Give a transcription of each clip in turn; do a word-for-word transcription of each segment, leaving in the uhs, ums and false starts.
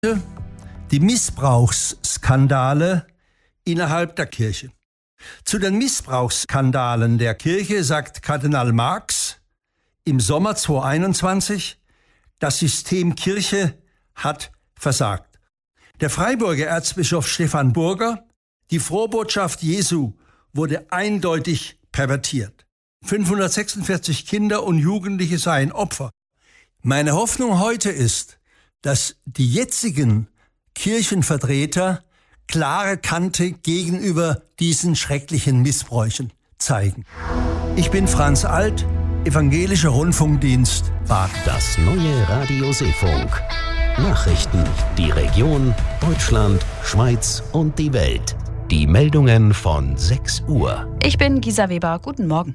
Die Missbrauchsskandale innerhalb der Kirche. Zu den Missbrauchsskandalen der Kirche sagt Kardinal Marx im Sommer zweitausendeinundzwanzig, das System Kirche hat versagt. Der Freiburger Erzbischof Stefan Burger: Die Frohbotschaft Jesu wurde eindeutig pervertiert. fünfhundertsechsundvierzig Kinder und Jugendliche seien Opfer. Meine Hoffnung heute ist, dass die jetzigen Kirchenvertreter klare Kante gegenüber diesen schrecklichen Missbräuchen zeigen. Ich bin Franz Alt, Evangelischer Rundfunkdienst Baden. Das neue Radio Seefunk. Nachrichten, die Region, Deutschland, Schweiz und die Welt. Die Meldungen von sechs Uhr. Ich bin Gisa Weber. Guten Morgen.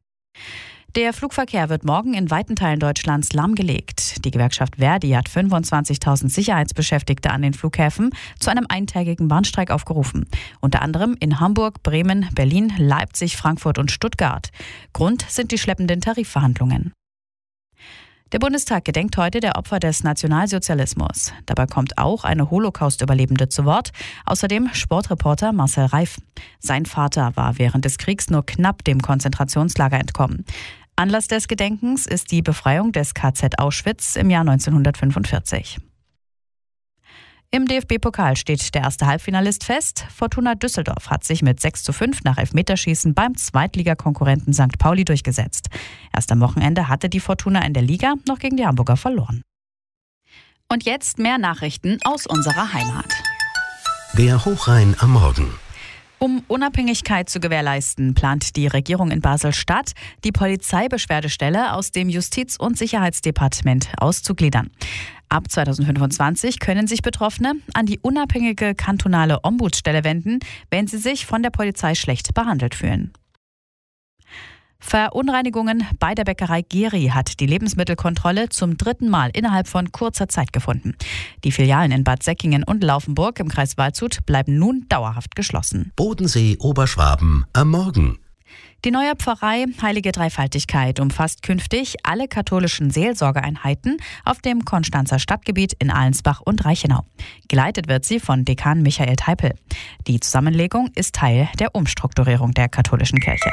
Der Flugverkehr wird morgen in weiten Teilen Deutschlands lahmgelegt. Die Gewerkschaft Verdi hat fünfundzwanzigtausend Sicherheitsbeschäftigte an den Flughäfen zu einem eintägigen Warnstreik aufgerufen. Unter anderem in Hamburg, Bremen, Berlin, Leipzig, Frankfurt und Stuttgart. Grund sind die schleppenden Tarifverhandlungen. Der Bundestag gedenkt heute der Opfer des Nationalsozialismus. Dabei kommt auch eine Holocaust-Überlebende zu Wort, außerdem Sportreporter Marcel Reif. Sein Vater war während des Kriegs nur knapp dem Konzentrationslager entkommen. Anlass des Gedenkens ist die Befreiung des K Z Auschwitz im Jahr neunzehnhundertfünfundvierzig. Im D F B-Pokal steht der erste Halbfinalist fest. Fortuna Düsseldorf hat sich mit sechs zu fünf nach Elfmeterschießen beim Zweitligakonkurrenten Sankt Pauli durchgesetzt. Erst am Wochenende hatte die Fortuna in der Liga noch gegen die Hamburger verloren. Und jetzt mehr Nachrichten aus unserer Heimat. Der Hochrhein am Morgen. Um Unabhängigkeit zu gewährleisten, plant die Regierung in Basel-Stadt, die Polizeibeschwerdestelle aus dem Justiz- und Sicherheitsdepartement auszugliedern. Ab zweitausendfünfundzwanzig können sich Betroffene an die unabhängige kantonale Ombudsstelle wenden, wenn sie sich von der Polizei schlecht behandelt fühlen. Verunreinigungen bei der Bäckerei Geri hat die Lebensmittelkontrolle zum dritten Mal innerhalb von kurzer Zeit gefunden. Die Filialen in Bad Säckingen und Laufenburg im Kreis Waldshut bleiben nun dauerhaft geschlossen. Bodensee, Oberschwaben am Morgen. Die neue Pfarrei Heilige Dreifaltigkeit umfasst künftig alle katholischen Seelsorgeeinheiten auf dem Konstanzer Stadtgebiet in Allensbach und Reichenau. Geleitet wird sie von Dekan Michael Teipel. Die Zusammenlegung ist Teil der Umstrukturierung der katholischen Kirche.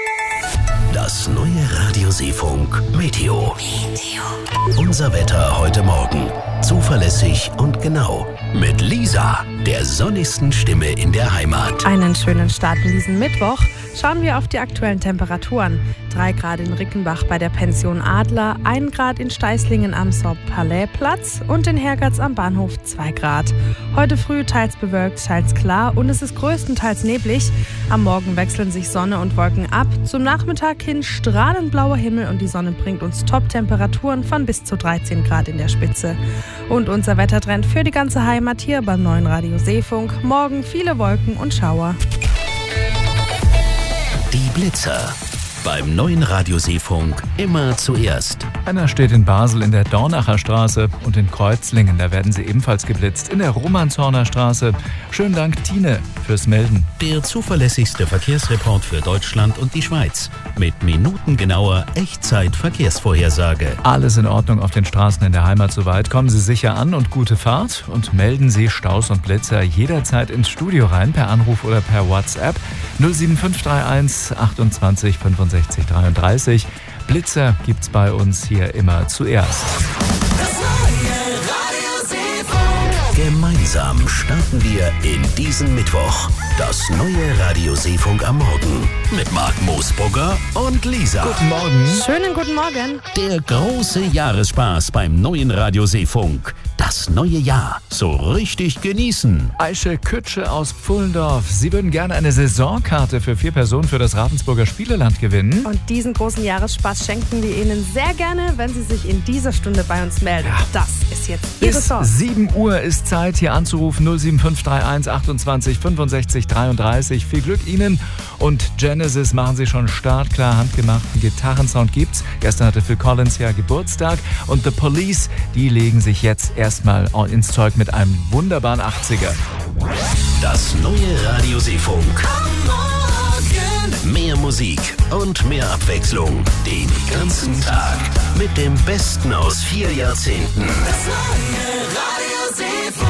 Das neue Radio Seefunk Meteo. Meteo. Unser Wetter heute Morgen. Zuverlässig und genau. Mit Lisa, der sonnigsten Stimme in der Heimat. Einen schönen Start in diesen Mittwoch. Schauen wir auf die aktuellen Temperaturen. drei Grad in Rickenbach bei der Pension Adler, ein Grad in Steißlingen am Sorb-Palais-Platz und in Hergatz am Bahnhof zwei Grad. Heute früh teils bewölkt, teils klar und es ist größtenteils neblig. Am Morgen wechseln sich Sonne und Wolken ab. Zum Nachmittag hin strahlend blauer Himmel und die Sonne bringt uns Top-Temperaturen von bis zu dreizehn Grad in der Spitze. Und unser Wettertrend für die ganze Heimat hier beim neuen Radio Seefunk. Morgen viele Wolken und Schauer. Die Blitzer. Beim neuen Radio Seefunk immer zuerst. Einer steht in Basel in der Dornacher Straße und in Kreuzlingen. Da werden sie ebenfalls geblitzt. In der Romanshorner Straße. Schönen Dank, Tine, fürs Melden. Der zuverlässigste Verkehrsreport für Deutschland und die Schweiz. Mit minutengenauer Echtzeit-Verkehrsvorhersage. Alles in Ordnung auf den Straßen in der Heimat soweit. Kommen Sie sicher an und gute Fahrt. Und melden Sie Staus und Blitzer jederzeit ins Studio rein, per Anruf oder per WhatsApp. null sieben fünf drei eins achtundzwanzig fünfundsechzig dreiunddreißig. Blitzer gibt's bei uns hier immer zuerst. Das neue Radio Seefunk. Gemeinsam starten wir in diesen Mittwoch. Das neue Radio Seefunk am Morgen. Mit Marc Moosbrugger und Lisa. Guten Morgen. Schönen guten Morgen. Der große Jahresspaß beim neuen Radio Seefunk. Das neue Jahr so richtig genießen. Aische Kütsche aus Pfullendorf. Sie würden gerne eine Saisonkarte für vier Personen für das Ravensburger Spieleland gewinnen. Und diesen großen Jahresspaß schenken wir Ihnen sehr gerne, wenn Sie sich in dieser Stunde bei uns melden. Ja. Das ist jetzt Ihre Bis Chance. sieben Uhr ist Zeit, hier anzurufen. null sieben fünf drei eins achtundzwanzig fünfundsechzig dreiunddreißig. Viel Glück Ihnen. Und Genesis machen Sie schon startklar. Handgemachten Gitarrensound gibt's. Gestern hatte Phil Collins ja Geburtstag. Und The Police, die legen sich jetzt erstmal ins Zeug mit einem wunderbaren achtziger. Das neue Radio Seefunk. Mehr Musik und mehr Abwechslung den ganzen Tag. Mit dem Besten aus vier Jahrzehnten. Das neue Radio Seefunk.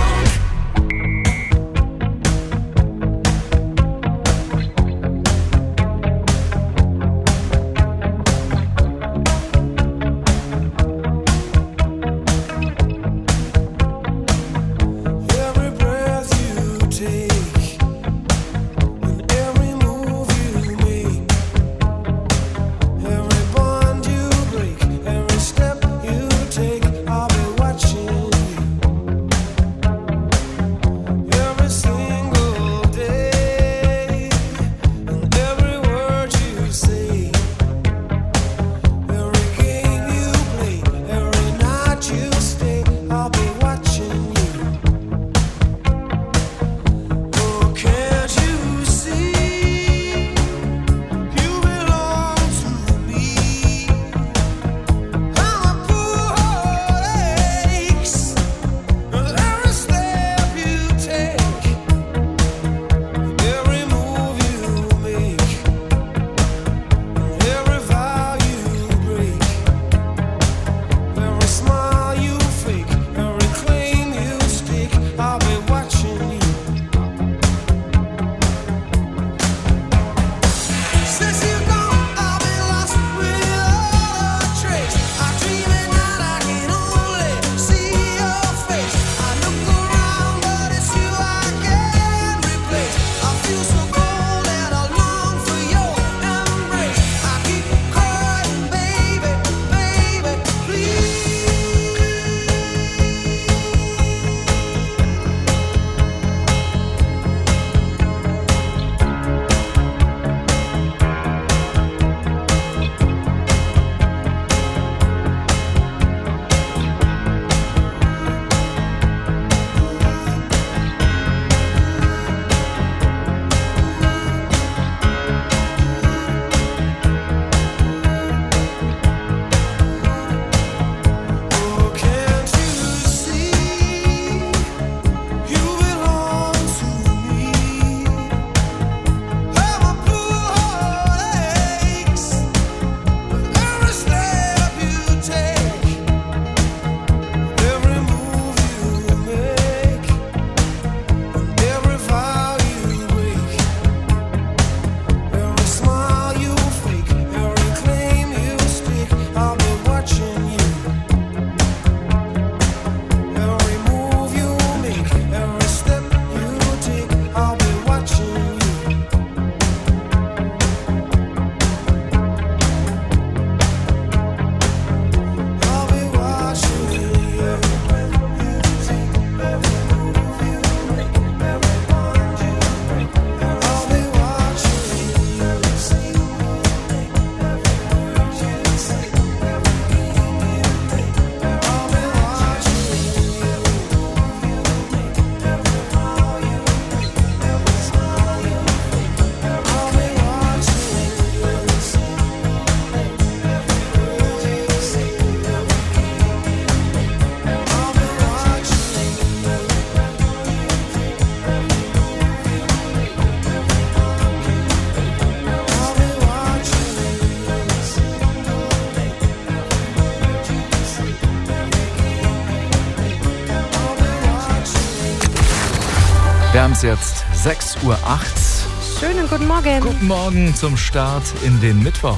Wir haben es jetzt sechs Uhr acht. Schönen guten Morgen. Guten Morgen zum Start in den Mittwoch.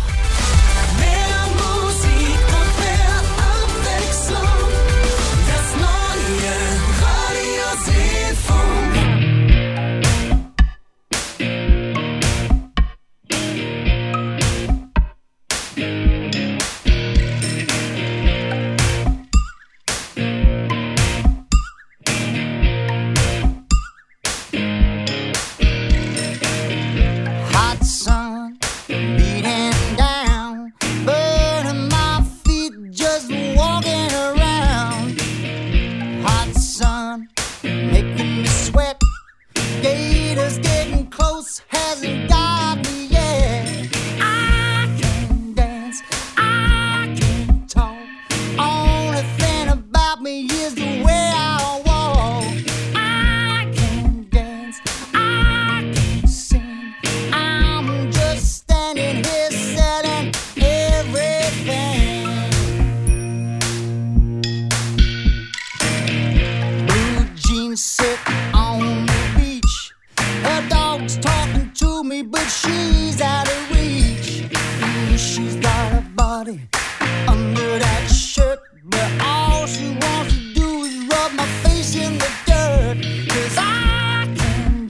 Mehr Musik und mehr Abwechslung. Das neue Radio Seefunk. Hot sun beating down, burning my feet just walking around. Hot sun making me sweat, gators getting close, hasn't got me yet. I can dance, I can talk, only thing about me is the way I walk. I can dance, I can sing, I'm just standing here selling everything. Blue jeans sit on the beach, her dog's talking to me, but she's out of reach. Mm, She's got a body under that shirt, but all she wants to do is rub my face in the dirt. 'Cause I can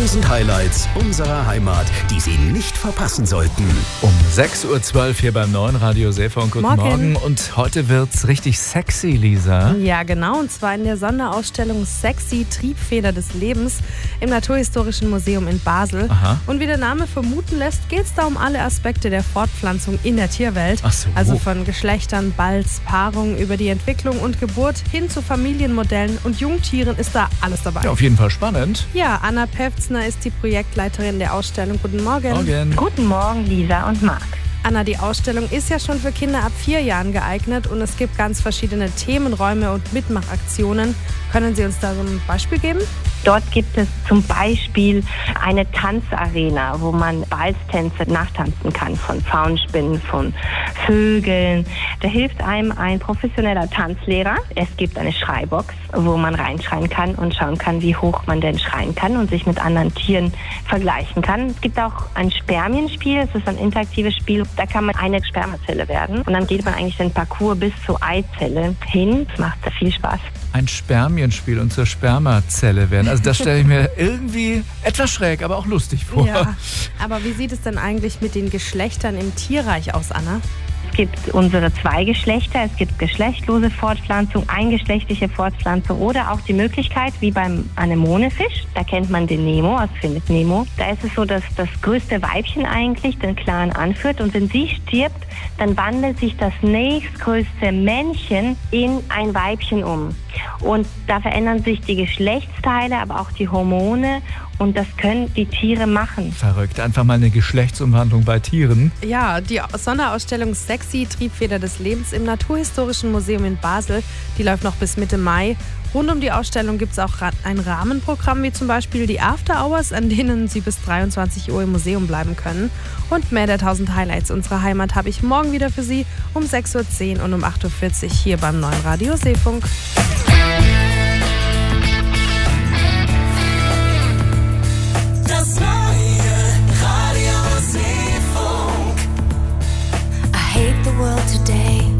Tausend Highlights unserer Heimat, die Sie nicht verpassen sollten. Um sechs Uhr zwölf hier beim neuen Radio Seefunk. Guten Morgen. Morgen. Und heute wird's richtig sexy, Lisa. Ja, genau. Und zwar in der Sonderausstellung Sexy Triebfeder des Lebens im Naturhistorischen Museum in Basel. Aha. Und wie der Name vermuten lässt, geht es da um alle Aspekte der Fortpflanzung in der Tierwelt. Ach so. Also von Geschlechtern, Balz, Paarung über die Entwicklung und Geburt hin zu Familienmodellen und Jungtieren ist da alles dabei. Ja, auf jeden Fall spannend. Ja, Anna Pevzner ist die Projektleiterin der Ausstellung. Guten Morgen. Morgen. Guten Morgen, Lisa und Marc. Anna, die Ausstellung ist ja schon für Kinder ab vier Jahren geeignet und es gibt ganz verschiedene Themenräume und Mitmachaktionen. Können Sie uns da so ein Beispiel geben? Dort gibt es zum Beispiel eine Tanzarena, wo man Balztänze nachtanzen kann von Faunspinnen, von Vögeln. Da hilft einem ein professioneller Tanzlehrer. Es gibt eine Schreibox, wo man reinschreien kann und schauen kann, wie hoch man denn schreien kann und sich mit anderen Tieren vergleichen kann. Es gibt auch ein Spermienspiel, es ist ein interaktives Spiel, da kann man eine Spermazelle werden und dann geht man eigentlich den Parcours bis zur Eizelle hin. Das macht sehr viel Spaß. Ein Spermienspiel und zur Spermazelle werden. Also das stelle ich mir irgendwie etwas schräg, aber auch lustig vor. Ja, aber wie sieht es denn eigentlich mit den Geschlechtern im Tierreich aus, Anna? Es gibt unsere zwei Geschlechter. Es gibt geschlechtlose Fortpflanzung, eingeschlechtliche Fortpflanzung oder auch die Möglichkeit, wie beim Anemonefisch, da kennt man den Nemo aus Findet Nemo. Da ist es so, dass das größte Weibchen eigentlich den Clan anführt und wenn sie stirbt, dann wandelt sich das nächstgrößte Männchen in ein Weibchen um. Und da verändern sich die Geschlechtsteile, aber auch die Hormone und das können die Tiere machen. Verrückt, einfach mal eine Geschlechtsumwandlung bei Tieren. Ja, die Sonderausstellung Sexy Triebfeder des Lebens im Naturhistorischen Museum in Basel, die läuft noch bis Mitte Mai. Rund um die Ausstellung gibt es auch ein Rahmenprogramm, wie zum Beispiel die After Hours, an denen Sie bis dreiundzwanzig Uhr im Museum bleiben können. Und mehr der tausend Highlights unserer Heimat habe ich morgen wieder für Sie um sechs Uhr zehn und um acht Uhr vierzig hier beim neuen Radio Seefunk.